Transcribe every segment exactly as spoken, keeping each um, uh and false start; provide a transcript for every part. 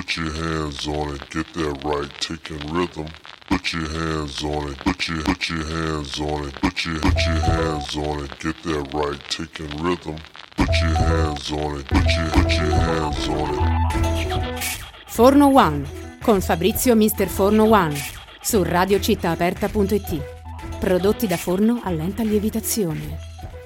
Put your hands on it, get that right, taking rhythm. Put your hands on it, put your put your hands on it, put your put your hands on it, get that right, taking rhythm. Put your hands on it, put your put your hands on it. Forno One con Fabrizio mister Forno One su radio città aperta punto it. Prodotti da forno a lenta lievitazione.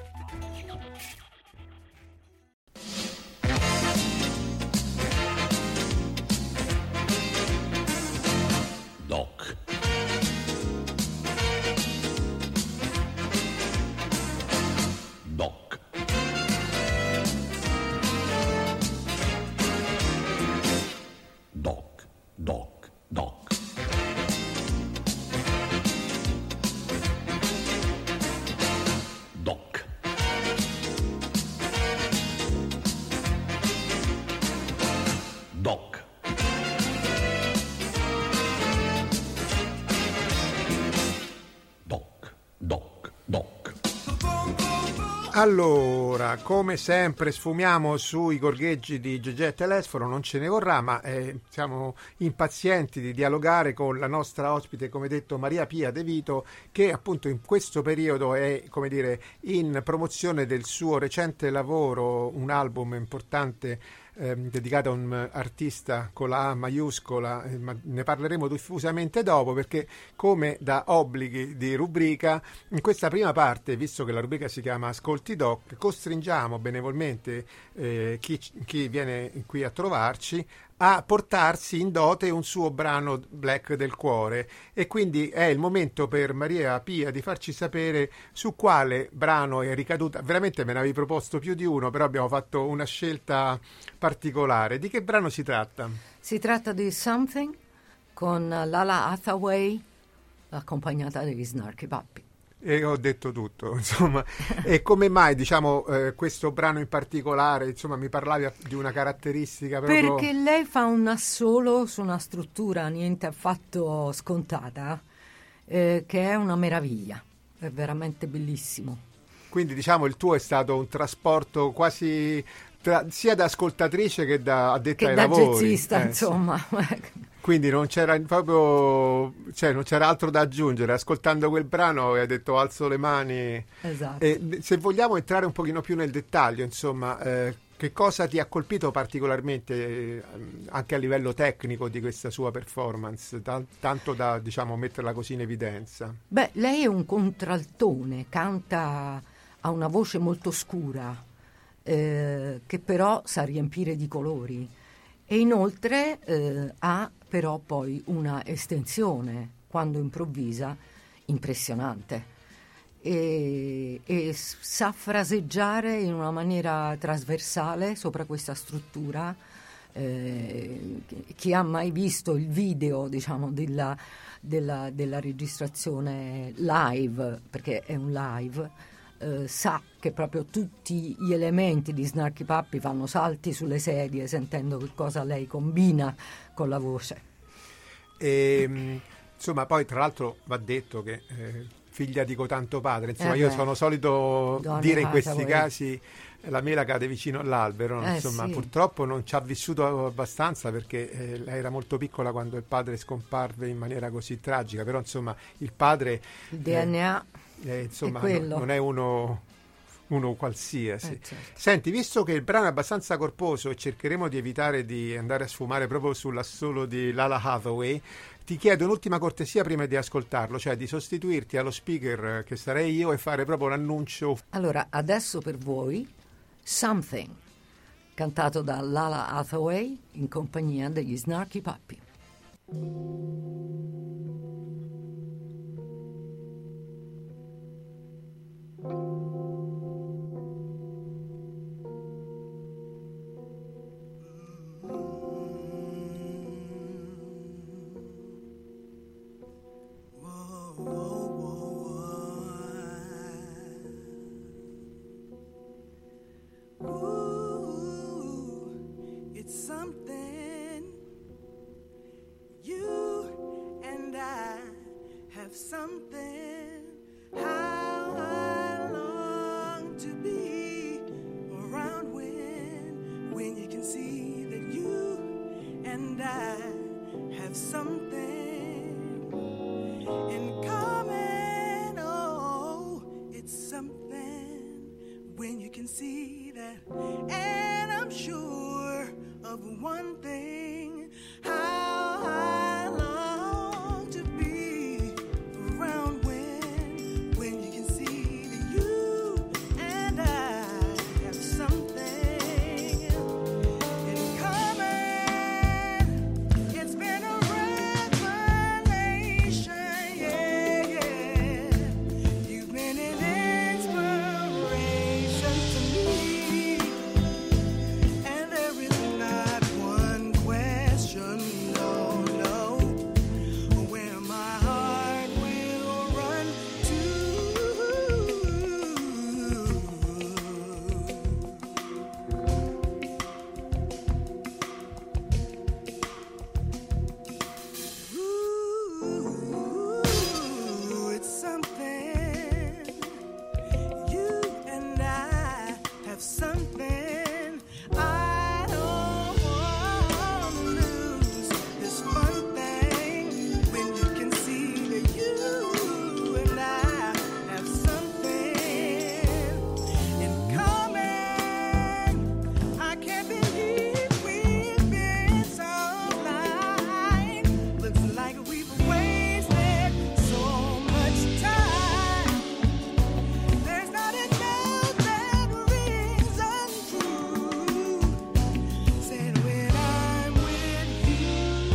Allora, come sempre sfumiamo sui gorgheggi di Gegè Telesforo, non ce ne vorrà, ma eh, siamo impazienti di dialogare con la nostra ospite, come detto, Maria Pia De Vito, che appunto in questo periodo è, come dire, in promozione del suo recente lavoro, un album importante eh, dedicato a un artista con la A maiuscola, eh, ma ne parleremo diffusamente dopo, perché come da obblighi di rubrica, in questa prima parte, visto che la rubrica si chiama Ascolti Doc, costringiamo benevolmente eh, chi, chi viene qui a trovarci a portarsi in dote un suo brano Black del cuore, e quindi è il momento per Maria Pia di farci sapere su quale brano è ricaduta. Veramente me ne avevi proposto più di uno, però abbiamo fatto una scelta particolare. Di che brano si tratta? Si tratta di Something con Lala Hathaway accompagnata dagli Snarky Puppy. E ho detto tutto, insomma. E come mai, diciamo, eh, questo brano in particolare, insomma, mi parlavi di una caratteristica proprio... Perché lei fa un assolo su una struttura niente affatto scontata, eh, che è una meraviglia, è veramente bellissimo. Quindi, diciamo, il tuo è stato un trasporto quasi tra, sia da ascoltatrice che da addetta che ai da lavori. jazzista, eh, insomma. Sì. Quindi non c'era proprio, cioè non c'era altro da aggiungere. Ascoltando quel brano hai detto alzo le mani. Esatto. E se vogliamo entrare un pochino più nel dettaglio, insomma, eh, che cosa ti ha colpito particolarmente eh, anche a livello tecnico di questa sua performance, t- tanto da, diciamo, metterla così in evidenza? Beh, lei è un contraltone, canta, ha una voce molto scura, eh, che però sa riempire di colori. E inoltre eh, ha però poi una estensione, quando improvvisa, impressionante. E, e sa fraseggiare in una maniera trasversale sopra questa struttura. Eh, chi ha mai visto il video, diciamo, della, della, della registrazione live, perché è un live, eh, sa che proprio tutti gli elementi di Snarky Puppy fanno salti sulle sedie sentendo che cosa lei combina con la voce. E, insomma, poi tra l'altro va detto che eh, figlia di cotanto padre, insomma, eh io beh, sono solito Donna dire in questi Hathaway. casi la mela cade vicino all'albero, Eh, insomma, sì. purtroppo non ci ha vissuto abbastanza, perché eh, lei era molto piccola quando il padre scomparve in maniera così tragica, però insomma il padre Il D N A eh, eh, insomma, è quello. no, non è uno uno qualsiasi. Eh, certo. Senti, visto che il brano è abbastanza corposo e cercheremo di evitare di andare a sfumare proprio sull'assolo di Lala Hathaway, ti chiedo un'ultima cortesia prima di ascoltarlo, cioè di sostituirti allo speaker, che sarei io, e fare proprio l'annuncio. Allora, adesso per voi Something, cantato da Lala Hathaway in compagnia degli Snarky Puppy. Ooh, it's something you and and I have something in common. Oh, it's something when you can see that. And I'm sure of one thing, how I long to be around when, when you can see that you and I have something in common. It's been a revelation, yeah, yeah. You've been an inspiration to me, and there is not one question, no, no, where my heart will run to. Ooh, it's something. You and I have something. I don't want to lose this one thing. When you can see that you and I have something in common. I can't believe we've been so blind. Looks like we've wasted so much time. There's not a note that rings untrue. Said when I'm with you.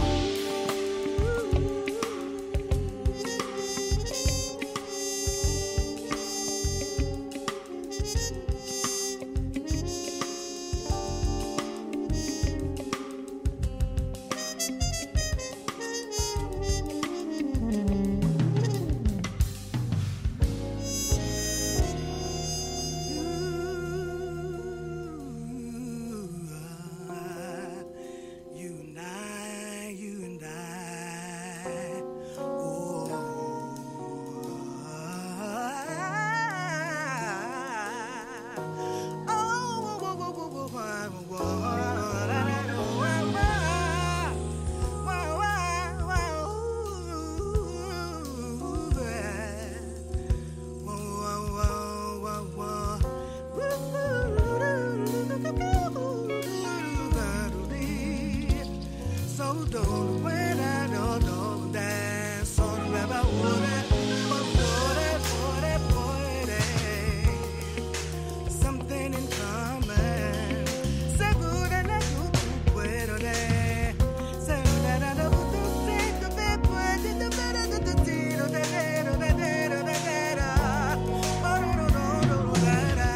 You and I, you and I, oh, oh, oh, oh, oh, so don't when I don't know dance on the something in common. Seguro na tu puedo de. Seguro na tu te tu be puede tu para tu tiro de de de de de de. Oh no no no no da.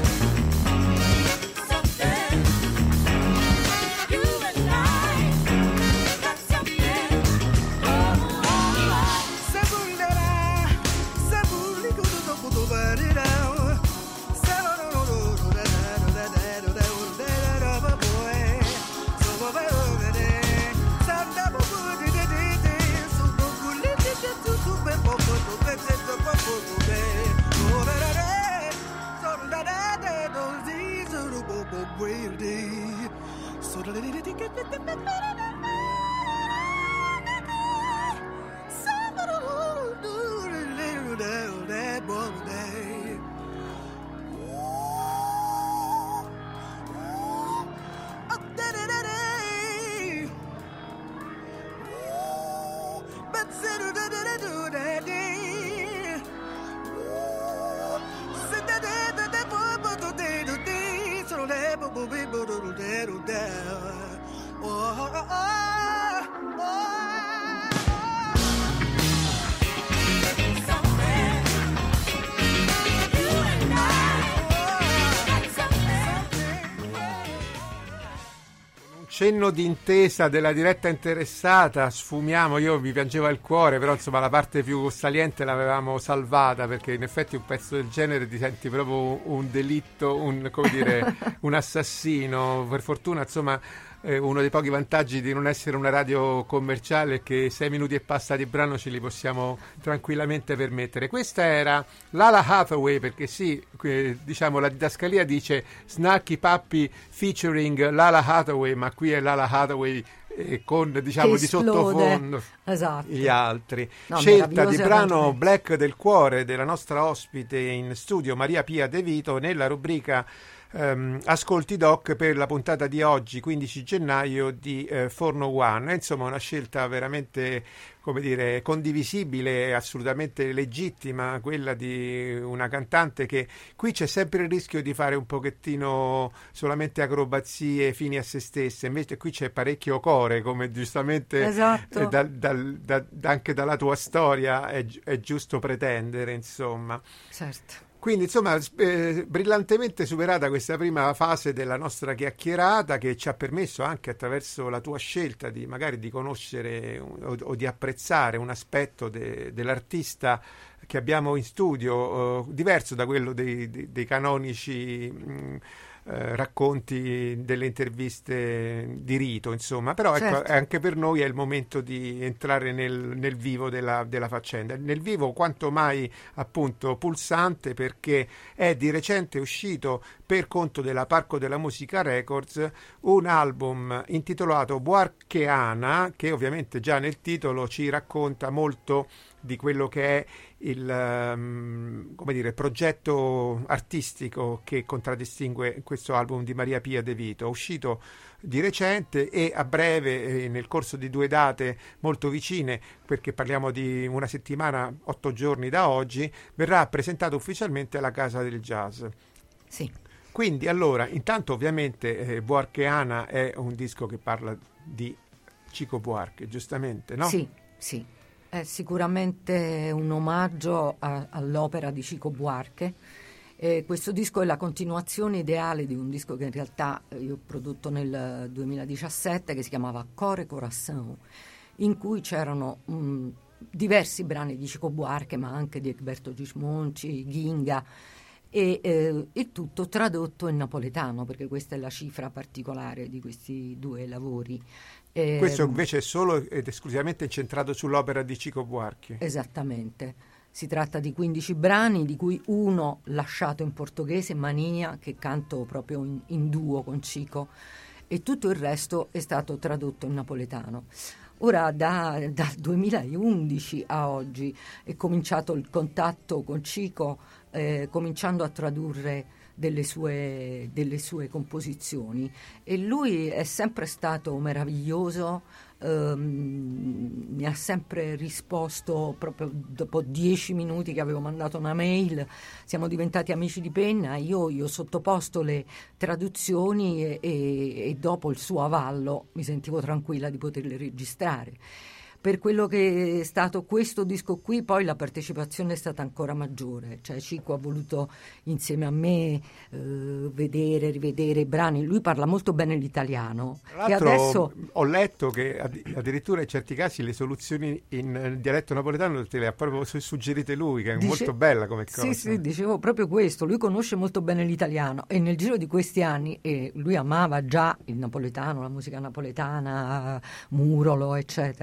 Something you and I Cenno d'intesa della diretta interessata, sfumiamo, io mi piangeva il cuore, però insomma la parte più saliente l'avevamo salvata, perché in effetti un pezzo del genere ti senti proprio un delitto, un, come dire, un assassino. Per fortuna insomma eh, uno dei pochi vantaggi di non essere una radio commerciale è che sei minuti e passa di brano ce li possiamo tranquillamente permettere. Questa era Lala Hathaway, perché sì, eh, diciamo la didascalia dice Snarky Puppy featuring Lala Hathaway, ma qui è Lala Hathaway eh, con diciamo di sottofondo esatto. gli altri. No, scelta di brano veramente. Black del cuore della nostra ospite in studio Maria Pia De Vito nella rubrica Um, Ascolti Doc per la puntata di oggi, quindici gennaio di uh, Forno One. Insomma, una scelta veramente, come dire, condivisibile e assolutamente legittima, quella di una cantante che qui c'è sempre il rischio di fare un pochettino solamente acrobazie fini a se stesse, invece qui c'è parecchio core, come giustamente esatto. eh, da, da, da, anche dalla tua storia è, è giusto pretendere, insomma. Certo. Quindi insomma eh, brillantemente superata questa prima fase della nostra chiacchierata, che ci ha permesso anche attraverso la tua scelta di magari di conoscere o, o di apprezzare un aspetto de, dell'artista che abbiamo in studio eh, diverso da quello dei, dei, dei canonici mh, eh, racconti delle interviste di rito, insomma, però ecco, certo. anche per noi è il momento di entrare nel, nel vivo della, della faccenda, nel vivo quanto mai appunto pulsante, perché è di recente uscito per conto della Parco della Musica Records un album intitolato Buarcheana, che ovviamente già nel titolo ci racconta molto di quello che è il um, come dire, progetto artistico che contraddistingue questo album di Maria Pia De Vito, uscito di recente e a breve, eh, nel corso di due date molto vicine, perché parliamo di una settimana, otto giorni da oggi, verrà presentato ufficialmente alla Casa del Jazz. Sì. Quindi allora, intanto ovviamente eh, Buarcheana è un disco che parla di Chico Buarque, giustamente, no? Sì, sì. È sicuramente un omaggio a, all'opera di Chico Buarque. Eh, questo disco è la continuazione ideale di un disco che in realtà io ho prodotto nel duemiladiciassette, che si chiamava Core Coração, in cui c'erano mh, diversi brani di Chico Buarque, ma anche di Egberto Gismonti, Ghinga, e eh, il tutto tradotto in napoletano, perché questa è la cifra particolare di questi due lavori. Eh, Questo invece è solo ed esclusivamente incentrato sull'opera di Chico Buarque. Esattamente. Si tratta di quindici brani, di cui uno lasciato in portoghese, Mania, che canto proprio in, in duo con Chico, e tutto il resto è stato tradotto in napoletano. Ora, da, dal duemilaundici a oggi è cominciato il contatto con Chico, eh, cominciando a tradurre delle sue, delle sue composizioni, e lui è sempre stato meraviglioso, ehm, mi ha sempre risposto proprio dopo dieci minuti che avevo mandato una mail, siamo diventati amici di penna, io gli ho sottoposto le traduzioni e, e, e dopo il suo avallo mi sentivo tranquilla di poterle registrare. Per quello che è stato questo disco qui, poi la partecipazione è stata ancora maggiore, cioè Chico ha voluto insieme a me eh, vedere, rivedere i brani, lui parla molto bene l'italiano. Tra l'altro che adesso... ho letto che addirittura in certi casi le soluzioni in dialetto napoletano te le ha proprio suggerite lui, che è Dice... molto bella come cosa. Sì, sì, dicevo proprio questo, lui conosce molto bene l'italiano e nel giro di questi anni, e lui amava già il napoletano, la musica napoletana, Murolo, eccetera,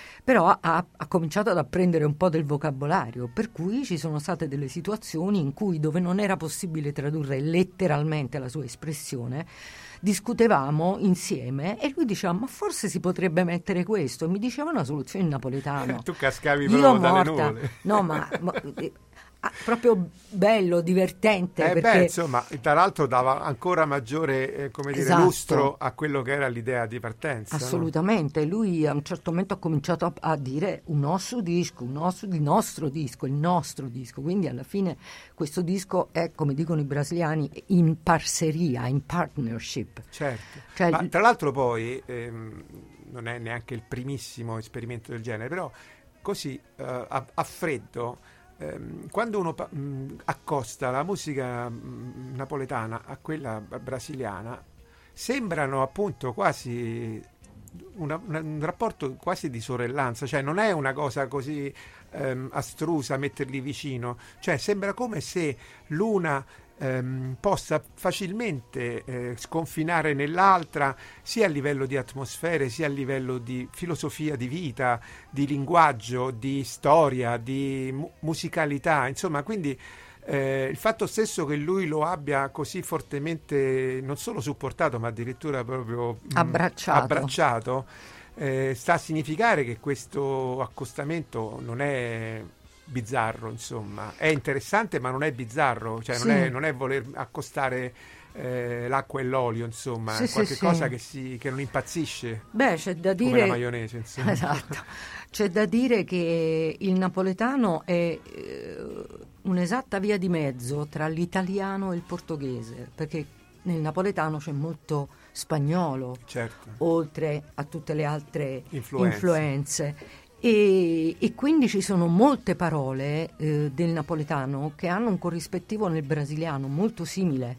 però ha, ha cominciato ad apprendere un po' del vocabolario, per cui ci sono state delle situazioni in cui, dove non era possibile tradurre letteralmente la sua espressione, discutevamo insieme e lui diceva: ma forse si potrebbe mettere questo, e mi diceva una soluzione in napoletano. Tu cascavi Io proprio dalle morta. nuvole. No, ma, ma eh, ah, proprio bello, divertente, Eh perché beh, insomma, tra l'altro dava ancora maggiore, eh, come dire, Esatto. lustro a quello che era l'idea di partenza. no? assolutamente, lui a un certo momento ha cominciato a, a dire un nostro disco, un nostro, il nostro disco, il nostro disco, quindi alla fine questo disco è, come dicono i brasiliani, in parceria, in partnership. Certo. Cioè, Ma tra l'altro poi ehm, non è neanche il primissimo esperimento del genere, però così eh, a, a freddo, ehm, quando uno pa- mh, accosta la musica mh, napoletana a quella brasiliana, sembrano appunto quasi una- una- un rapporto quasi di sorellanza, cioè non è una cosa così ehm, astrusa metterli vicino, cioè sembra come se l'una ehm, possa facilmente eh, sconfinare nell'altra, sia a livello di atmosfere, sia a livello di filosofia di vita, di linguaggio, di storia, di mu- musicalità, insomma, quindi eh, il fatto stesso che lui lo abbia così fortemente non solo supportato, ma addirittura proprio mh, Abbracciato. abbracciato, eh, sta a significare che questo accostamento non è bizzarro, insomma, è interessante ma non è bizzarro, cioè Sì. non, è, non è voler accostare eh, l'acqua e l'olio, insomma, Sì, è sì, qualche sì. cosa che, si, che non impazzisce, Beh, c'è da come la dire maionese, insomma. Esatto. C'è da dire che il napoletano è eh, un'esatta via di mezzo tra l'italiano e il portoghese, perché nel napoletano c'è molto spagnolo, Certo. oltre a tutte le altre Influenze. influenze. E, e quindi ci sono molte parole eh, del napoletano che hanno un corrispettivo nel brasiliano molto simile.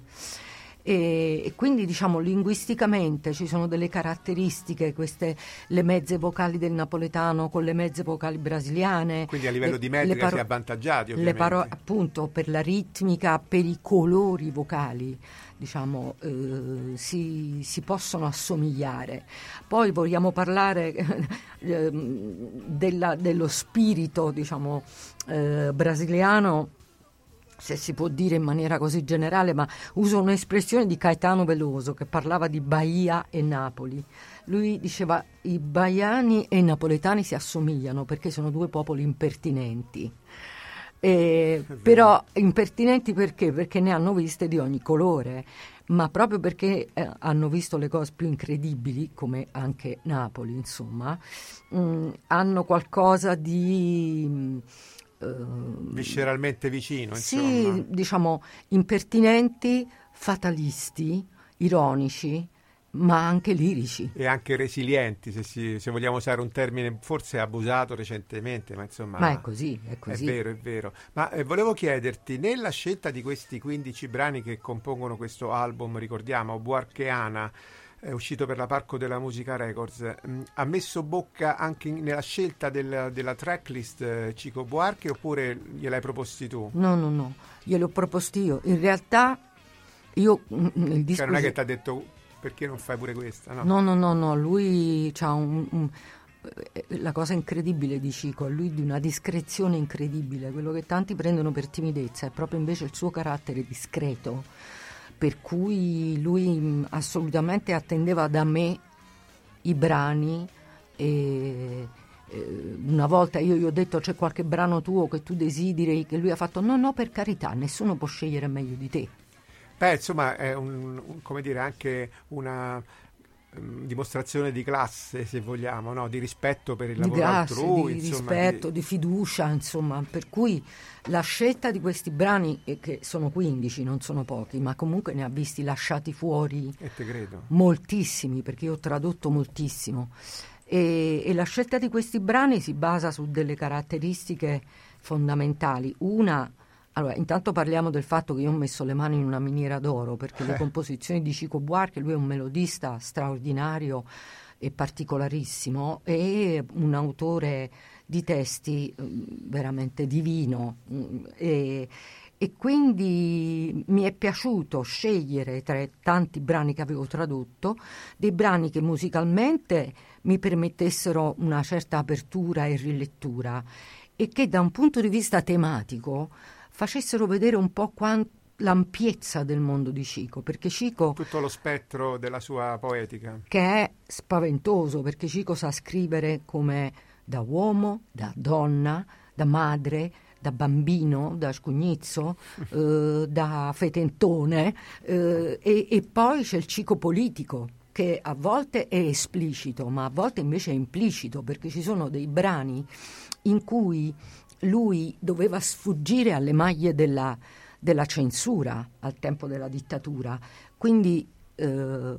E, e quindi diciamo linguisticamente ci sono delle caratteristiche, queste le mezze vocali del napoletano con le mezze vocali brasiliane, Quindi a livello le- di le metrica paro- si è avvantaggiati, le ovviamente. parole appunto per la ritmica, per i colori vocali, diciamo eh, si, si possono assomigliare. Poi vogliamo parlare ehm, della- dello spirito, diciamo, eh, brasiliano, se si può dire in maniera così generale, ma uso un'espressione di Caetano Veloso che parlava di Bahia e Napoli. Lui diceva: i baiani e i napoletani si assomigliano perché sono due popoli impertinenti. Eh, però impertinenti perché? Perché ne hanno viste di ogni colore, ma proprio perché eh, hanno visto le cose più incredibili, come anche Napoli, insomma, mh, hanno qualcosa di... mh, Visceralmente vicino, sì, insomma. diciamo impertinenti, fatalisti, ironici, ma anche lirici. E anche resilienti, se, si- se vogliamo usare un termine forse abusato recentemente, ma insomma... Ma è così, è così. È vero, è vero. Ma eh, volevo chiederti, nella scelta di questi quindici brani che compongono questo album, ricordiamo, Buarcheana, è uscito per la Parco della Musica Records, mh, ha messo bocca anche in- nella scelta del- della tracklist eh, Chico Buarque, oppure gliel'hai proposti tu? No, no, no, gliel'ho proposti io. In realtà io mm, il disco... Cioè non è che ti ha detto perché non fai pure questa, no? No, no, no, no, lui c'ha un, un- eh, la cosa incredibile di Chico, lui di una discrezione incredibile, quello che tanti prendono per timidezza è proprio invece il suo carattere discreto, per cui lui mh, assolutamente attendeva da me i brani e eh, una volta io gli ho detto: c'è qualche brano tuo che tu desideri, che lui ha fatto no, no, per carità, nessuno può scegliere meglio di te. Beh, insomma, è un, un- come dire, anche una ehm, dimostrazione di classe, se vogliamo, no? Di rispetto per il Di lavoro grazie, altrui, di insomma, rispetto, di... fiducia, insomma, per cui la scelta di questi brani, eh, che sono quindici, non sono pochi, ma comunque ne ha visti lasciati fuori E te credo. moltissimi, perché io ho tradotto moltissimo, e, e la scelta di questi brani si basa su delle caratteristiche fondamentali. Una, allora, intanto parliamo del fatto che io ho messo le mani in una miniera d'oro, perché le composizioni di Chico Buarque, lui è un melodista straordinario e particolarissimo, e un autore di testi mm, veramente divino, mm, e, e quindi mi è piaciuto scegliere tra i tanti brani che avevo tradotto dei brani che musicalmente mi permettessero una certa apertura e rilettura e che da un punto di vista tematico facessero vedere un po' quanto l'ampiezza del mondo di Chico, perché Chico... Tutto lo spettro della sua poetica. Che è spaventoso, perché Chico sa scrivere come da uomo, da donna, da madre, da bambino, da scugnizzo, eh, da fetentone, eh, e, e poi c'è il Chico politico, che a volte è esplicito, ma a volte invece è implicito, perché ci sono dei brani in cui lui doveva sfuggire alle maglie della della censura al tempo della dittatura, quindi eh,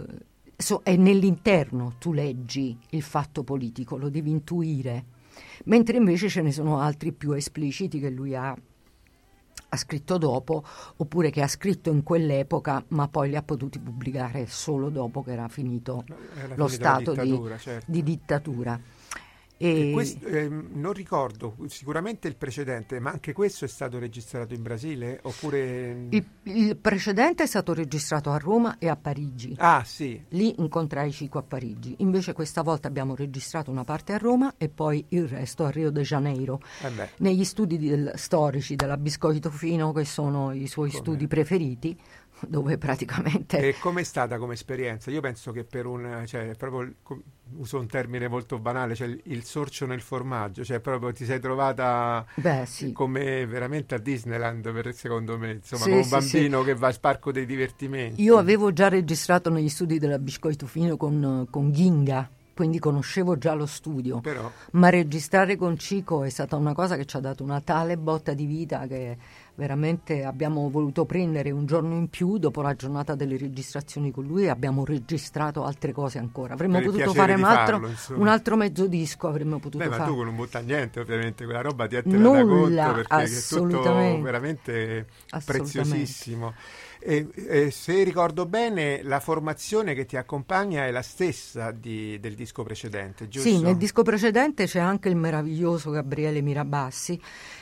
so, è nell'interno tu leggi il fatto politico, lo devi intuire, mentre invece ce ne sono altri più espliciti che lui ha, ha scritto dopo, oppure che ha scritto in quell'epoca ma poi li ha potuti pubblicare solo dopo che era finito era lo stato dittatura, di, certo. di dittatura. E questo, eh, non ricordo sicuramente il precedente, ma anche questo è stato registrato in Brasile oppure il, il precedente è stato registrato a Roma e a Parigi. Ah sì, lì incontrai Chico a Parigi, invece questa volta abbiamo registrato una parte a Roma e poi il resto a Rio de Janeiro, eh negli studi del, storici della Biscoito Fino, che sono i suoi Come? studi preferiti, dove praticamente... E com'è stata come esperienza? Io penso che per un, cioè proprio, uso un termine molto banale, cioè il, il sorcio nel formaggio, cioè proprio ti sei trovata Beh, sì. come veramente a Disneyland, per, secondo me, insomma, Sì, come un sì, bambino sì. che va al parco dei divertimenti. Io avevo già registrato negli studi della Biscoito Fino con, con Ghinga, quindi conoscevo già lo studio, Però, ma registrare con Chico è stata una cosa che ci ha dato una tale botta di vita che veramente abbiamo voluto prendere un giorno in più dopo la giornata delle registrazioni con lui e abbiamo registrato altre cose ancora. Avremmo Per il potuto piacere fare un di altro, farlo, insomma. un altro mezzo disco, avremmo potuto beh, ma fare. tu con non butta niente, ovviamente, quella roba ti ha tenuto da Nulla, conto perché è tutto assolutamente. veramente Assolutamente. preziosissimo. E, e se ricordo bene, la formazione che ti accompagna è la stessa di, del disco precedente, giusto? Sì, nel disco precedente c'è anche il meraviglioso Gabriele Mirabassi,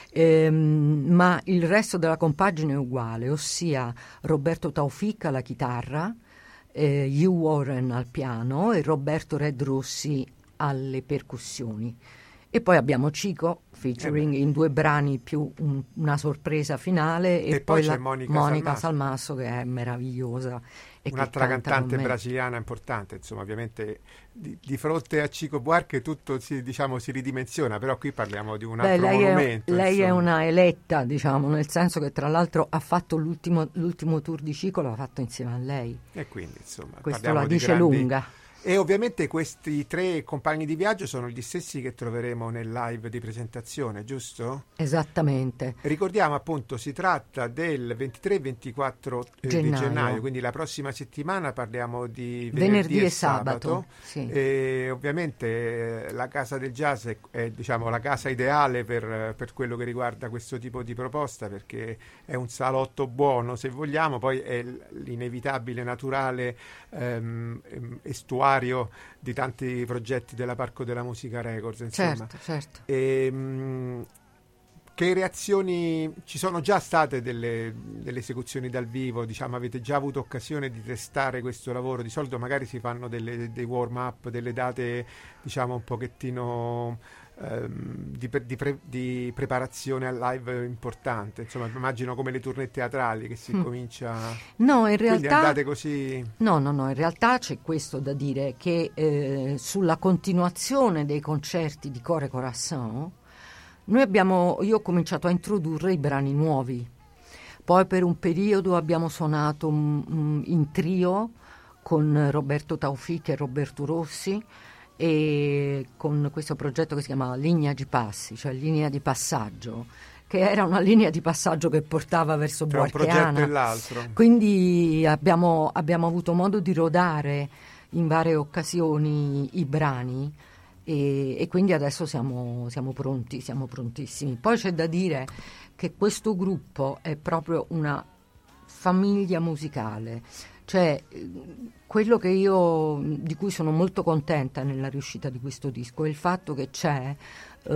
ehm, ma il resto della compagine è uguale, ossia Roberto Taufik alla chitarra, eh, Hugh Warren al piano e Roberto Red Rossi alle percussioni. E poi abbiamo Chico featuring Eh beh. in due brani più un- una sorpresa finale e, E poi c'è la Monica Monica Salmasso. Salmasso, che è meravigliosa e Un'altra che canta cantante con me. brasiliana importante, insomma, ovviamente di, di fronte a Chico Buarque tutto si, diciamo, si ridimensiona, però qui parliamo di un Beh, altro lei, è, monumento. lei è insomma. una eletta, diciamo, nel senso che tra l'altro ha fatto l'ultimo, l'ultimo tour di Chico, l'ha fatto insieme a lei. E quindi, insomma, Questo parliamo la di dice grandi- lunga. E ovviamente questi tre compagni di viaggio sono gli stessi che troveremo nel live di presentazione, giusto? Esattamente. Ricordiamo appunto, si tratta del ventitré ventiquattro eh, di Gennaio. gennaio, quindi la prossima settimana parliamo di venerdì, Venerdì e e sabato. sabato, sì. E ovviamente eh, la Casa del Jazz è, è, diciamo, la casa ideale per, per quello che riguarda questo tipo di proposta, perché è un salotto buono, se vogliamo, poi è l- l'inevitabile naturale ehm, ehm, estuario di tanti progetti della Parco della Musica Records, insomma. Certo, certo. E, mh, che reazioni ci sono già state delle, delle esecuzioni dal vivo? Diciamo, avete già avuto occasione di testare questo lavoro? Di solito magari si fanno delle, dei warm up, delle date, diciamo, un pochettino ehm, di, pre- di, pre- di preparazione al live importante. Insomma, immagino come le tournée teatrali che si Mm. comincia. No, in Quindi realtà... andate così. No, no, no, in realtà c'è questo da dire, che eh, sulla continuazione dei concerti di Core Corazon, noi abbiamo, io ho cominciato a introdurre i brani nuovi. Poi per un periodo abbiamo suonato mm, mm, in trio con Roberto Taufik e Roberto Rossi e con questo progetto che si chiama Linea di Passi, cioè linea di passaggio, che era una linea di passaggio che portava verso Tra un progetto Buarcheana. e l'altro. Quindi abbiamo, abbiamo avuto modo di rodare in varie occasioni i brani e, e quindi adesso siamo, siamo pronti, siamo prontissimi. Poi c'è da dire che questo gruppo è proprio una famiglia musicale, Cioè, quello che io, di cui sono molto contenta nella riuscita di questo disco è il fatto che c'è uh,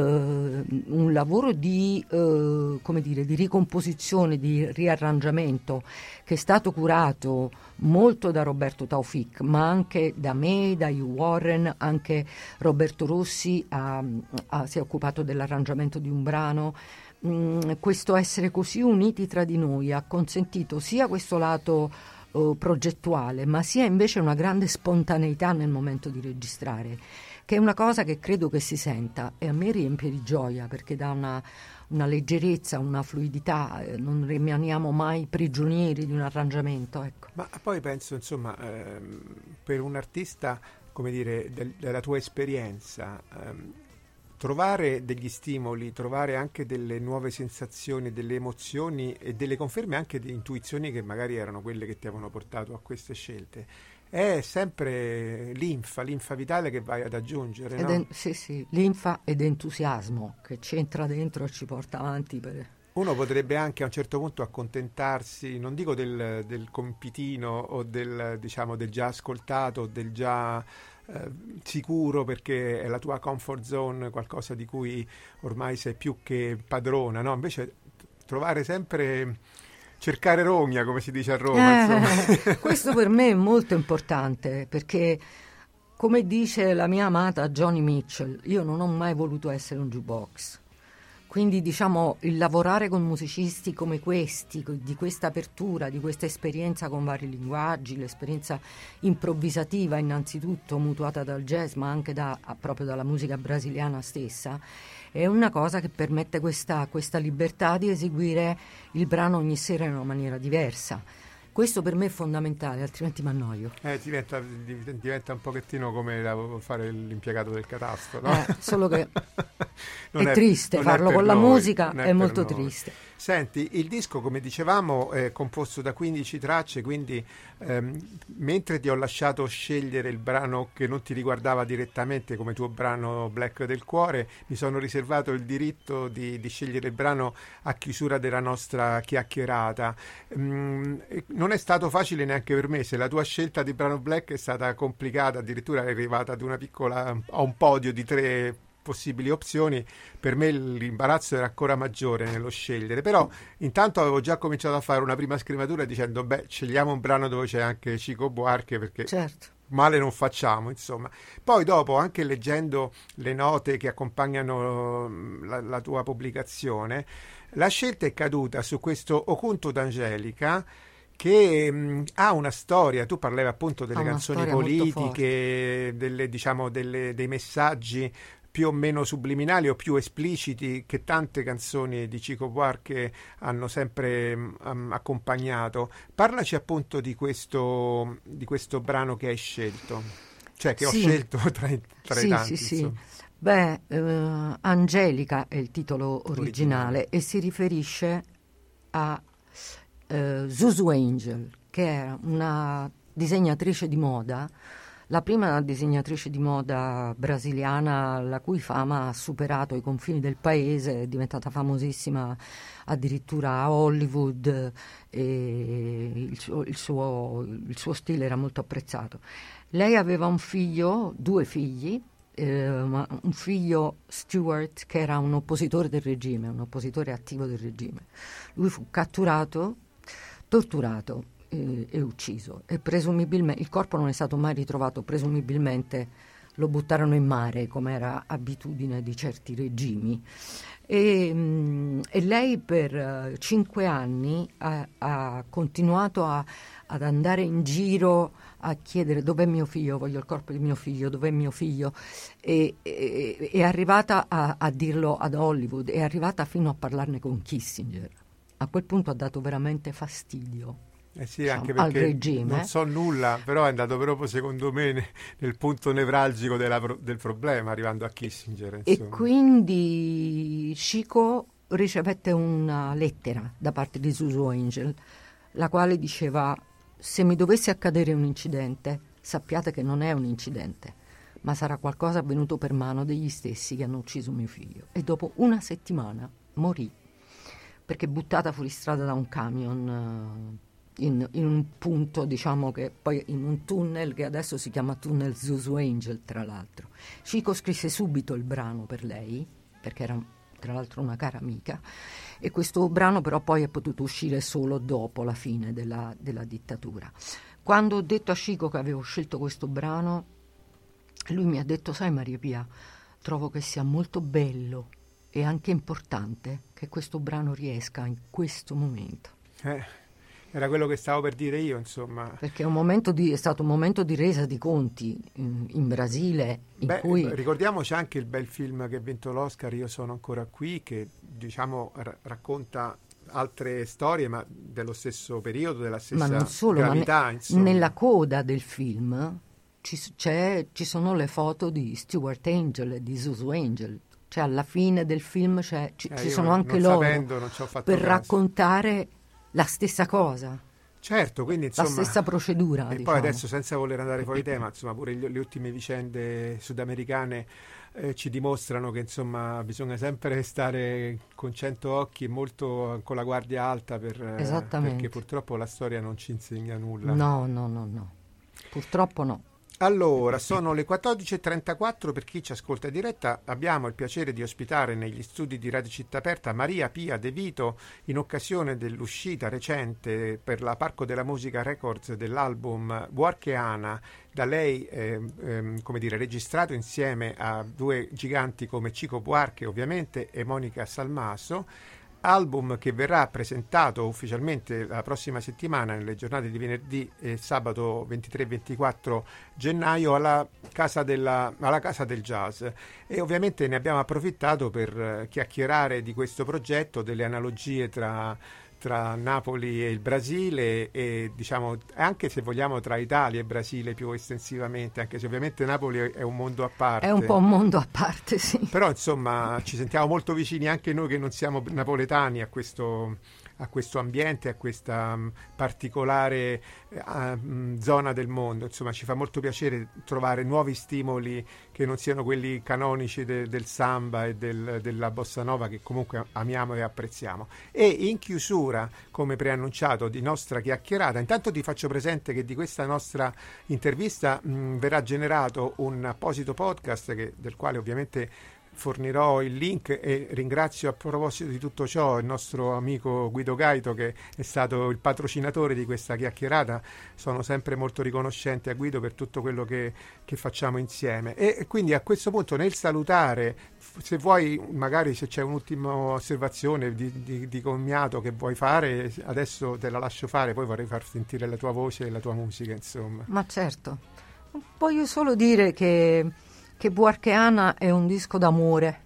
un lavoro di, uh, come dire, di ricomposizione, di riarrangiamento che è stato curato molto da Roberto Taufik, ma anche da me, da Hugh Warren. Anche Roberto Rossi ha, ha, si è occupato dell'arrangiamento di un brano. Mm, questo essere così uniti tra di noi ha consentito sia questo lato progettuale, ma sia invece una grande spontaneità nel momento di registrare, che è una cosa che credo che si senta, e a me riempie di gioia, perché dà una, una leggerezza, una fluidità, eh, non rimaniamo mai prigionieri di un arrangiamento, ecco. Ma poi penso, insomma, ehm, per un artista, come dire, del, della tua esperienza, ehm, trovare degli stimoli, trovare anche delle nuove sensazioni, delle emozioni e delle conferme anche di intuizioni che magari erano quelle che ti avevano portato a queste scelte, è sempre linfa, linfa vitale che vai ad aggiungere, ed no? en- sì, sì, linfa ed entusiasmo che ci entra dentro e ci porta avanti. Per... Uno potrebbe anche a un certo punto accontentarsi, non dico del, del compitino o del, diciamo, del già ascoltato, del già eh, sicuro, perché è la tua comfort zone, qualcosa di cui ormai sei più che padrona, no? Invece trovare sempre, cercare rogna, come si dice a Roma, Eh, insomma. questo per me è molto importante, perché, come dice la mia amata Joni Mitchell, io non ho mai voluto essere un jukebox. Quindi, diciamo, il lavorare con musicisti come questi, di questa apertura, di questa esperienza con vari linguaggi, l'esperienza improvvisativa innanzitutto mutuata dal jazz, ma anche da, proprio dalla musica brasiliana stessa, è una cosa che permette questa, questa libertà di eseguire il brano ogni sera in una maniera diversa. Questo per me è fondamentale, altrimenti mi annoio. Eh, diventa, diventa un pochettino come fare l'impiegato del catasto, no? Eh, solo che non è triste, non farlo per con la noi, musica non è per molto noi. triste. Senti, il disco, come dicevamo, è composto da quindici tracce, quindi ehm, mentre ti ho lasciato scegliere il brano che non ti riguardava direttamente come tuo brano Black del Cuore, mi sono riservato il diritto di, di scegliere il brano a chiusura della nostra chiacchierata. Mm, non è stato facile neanche per me, se la tua scelta di brano Black è stata complicata, addirittura è arrivata ad una piccola, a un podio di tre possibili opzioni, per me l'imbarazzo era ancora maggiore nello scegliere, però intanto avevo già cominciato a fare una prima scrematura dicendo beh, scegliamo un brano dove c'è anche Chico Buarque, perché Certo. male non facciamo, insomma. Poi dopo, anche leggendo le note che accompagnano la, la tua pubblicazione, la scelta è caduta su questo Ocunto d'Angelica, che mh, ha una storia. Tu parlavi appunto delle canzoni politiche, delle, diciamo, delle, dei messaggi più o meno subliminali o più espliciti che tante canzoni di Chico Buarque hanno sempre um, accompagnato. Parlaci appunto di questo, di questo brano che hai scelto, cioè che Sì. ho scelto tra, i- tra Sì, i tanti. sì, sì. insomma. Beh, eh, Angelica è il titolo originale, Originale. e si riferisce a eh, Zuzu Angel, che è una disegnatrice di moda, la prima disegnatrice di moda brasiliana la cui fama ha superato i confini del paese, è diventata famosissima addirittura a Hollywood, e il suo, il suo, il suo stile era molto apprezzato. Lei aveva un figlio, due figli, eh, ma un figlio Stuart che era un oppositore del regime, un oppositore attivo del regime. Lui fu catturato, torturato eh, e ucciso, e presumibilmente il corpo non è stato mai ritrovato, presumibilmente lo buttarono in mare, come era abitudine di certi regimi. E, mh, e lei per uh, cinque anni ha, ha continuato a, ad andare in giro a chiedere dov'è mio figlio, voglio il corpo di mio figlio, dov'è mio figlio, e, e, è arrivata a, a dirlo ad Hollywood, è arrivata fino a parlarne con Kissinger. A quel punto ha dato veramente fastidio. Eh sì, Diciamo, anche al perché regime. non so nulla, però è andato proprio secondo me ne- nel punto nevralgico della pro- del problema, arrivando a Kissinger. E Insomma. quindi Chico ricevette una lettera da parte di Zuzu Angel, la quale diceva: se mi dovesse accadere un incidente, sappiate che non è un incidente, ma sarà qualcosa avvenuto per mano degli stessi che hanno ucciso mio figlio. E dopo una settimana morì, perché buttata fuori strada da un camion, in, in un punto, diciamo che poi in un tunnel che adesso si chiama Tunnel Zuzu Angel, tra l'altro. Chico scrisse subito il brano per lei, perché era tra l'altro una cara amica, e questo brano però poi è potuto uscire solo dopo la fine della, della dittatura. Quando ho detto a Chico che avevo scelto questo brano, lui mi ha detto: sai Maria Pia, trovo che sia molto bello e anche importante che questo brano riesca in questo momento. Eh, era quello che stavo per dire io, insomma. Perché è, un momento di, è stato un momento di resa di conti in, in Brasile, in Beh, cui... ricordiamoci anche il bel film che ha vinto l'Oscar, Io sono ancora qui, che diciamo ra- racconta altre storie, ma dello stesso periodo, della stessa ma non solo, gravità, ma ne- insomma. nella coda del film ci, s- c'è, ci sono le foto di Stuart Angel e di Zuzu Angel. Cioè alla fine del film c'è, ci, Eh, ci io sono non- anche non loro sapendo, non ci ho fatto per caso. raccontare la stessa cosa, Certo, quindi la insomma... stessa procedura. E diciamo. poi adesso, senza voler andare fuori tema, insomma, pure gli- le ultime vicende sudamericane eh, ci dimostrano che insomma bisogna sempre stare con cento occhi e molto con la guardia alta per, eh, Esattamente. perché purtroppo la storia non ci insegna nulla. No, no, no, no. Purtroppo no. Allora, sono le quattordici e trentaquattro. Per chi ci ascolta in diretta, abbiamo il piacere di ospitare negli studi di Radio Città Aperta Maria Pia De Vito in occasione dell'uscita recente per la Parco della Musica Records dell'album Buarcheana, da lei eh, ehm, come dire, registrato insieme a due giganti come Chico Buarque ovviamente e Monica Salmaso. Album che verrà presentato ufficialmente la prossima settimana nelle giornate di venerdì e sabato ventitré e ventiquattro gennaio alla Casa, della, alla Casa del Jazz, e ovviamente ne abbiamo approfittato per eh, chiacchierare di questo progetto, delle analogie tra tra Napoli e il Brasile e diciamo anche, se vogliamo, tra Italia e Brasile più estensivamente, anche se ovviamente Napoli è un mondo a parte. È un po' un mondo a parte, sì. Però insomma ci sentiamo molto vicini anche noi che non siamo napoletani a questo, a questo ambiente, a questa um, particolare uh, zona del mondo. Insomma ci fa molto piacere trovare nuovi stimoli che non siano quelli canonici de, del samba e del, della bossa nova, che comunque amiamo e apprezziamo. E in chiusura, come preannunciato, di nostra chiacchierata, intanto ti faccio presente che di questa nostra intervista mh, verrà generato un apposito podcast che, del quale ovviamente fornirò il link, e ringrazio a proposito di tutto ciò il nostro amico Guido Gaito, che è stato il patrocinatore di questa chiacchierata. Sono sempre molto riconoscente a Guido per tutto quello che, che facciamo insieme, e quindi a questo punto, nel salutare, se vuoi, magari se c'è un'ultima osservazione di, di, di commiato che vuoi fare, adesso te la lascio fare, poi vorrei far sentire la tua voce e la tua musica, insomma. Ma certo, voglio solo dire che che Buarcheana è un disco d'amore,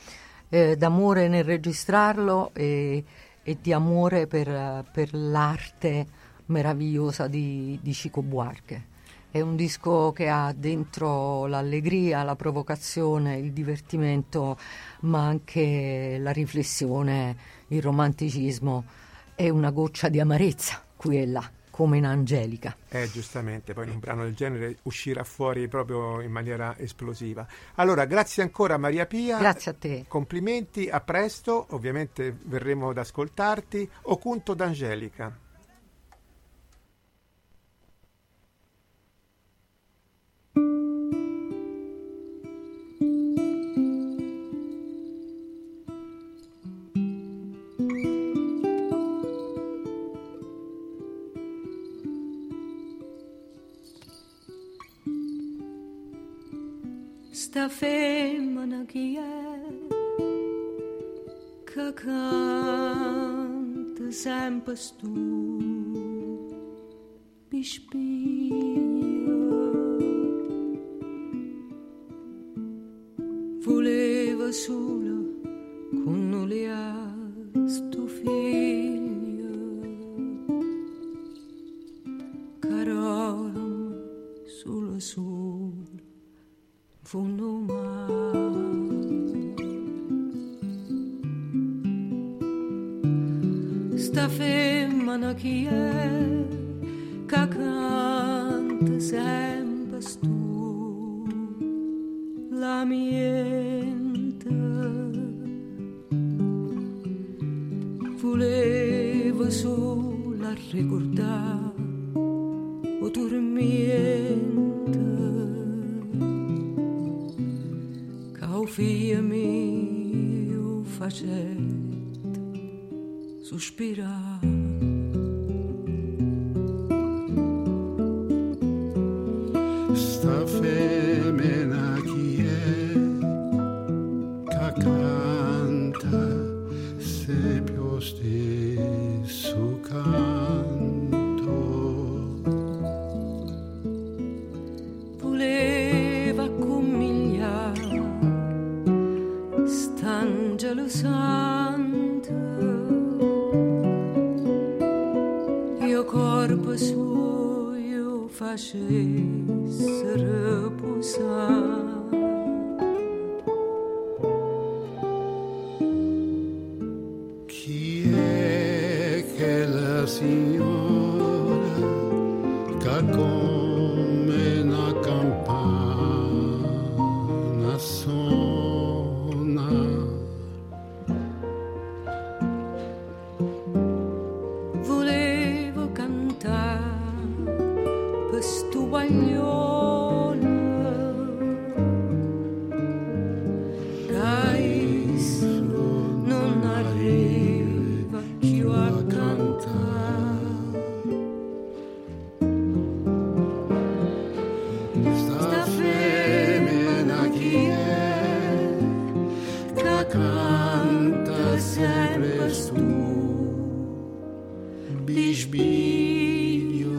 eh, d'amore nel registrarlo e, e di amore per, per l'arte meravigliosa di, di Chico Buarque. È un disco che ha dentro l'allegria, la provocazione, il divertimento, ma anche la riflessione, il romanticismo e una goccia di amarezza qui e là, come in Angelica. Eh, giustamente, poi in un brano del genere uscirà fuori proprio in maniera esplosiva. Allora, grazie ancora Maria Pia. Grazie a te. Complimenti, a presto, ovviamente verremo ad ascoltarti. Ocunto d'Angelica. Sta femmina chi è che canta sempre stu pispio, voleva solo con non le ha sto figlio, carola solo solo fondo mai. Sta femmina chi è che canta sempre stu l'ambiente, voleva sola ricordare o dormiente che o figlio mio facette sospirare. Sta femmina chi è che canta sempre stesso canto, voleva accomigliare st'angelo santo, io corpo suo io facesse riposare. chi è che la signora che come una campana suona, Volevo cantare per sto guaglione che non arriva più a cantare. sta femmina chi è che canta sempre stu bisbiglio,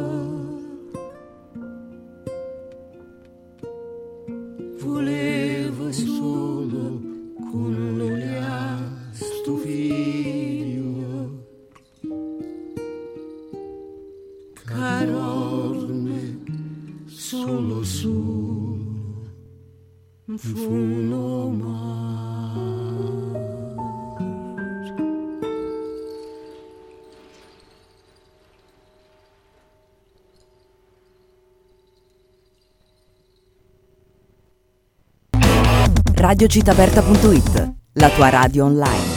volevo solo con lui a sto figlio che dorme solo su un funo mar. radio città aperta punto it, la tua radio online.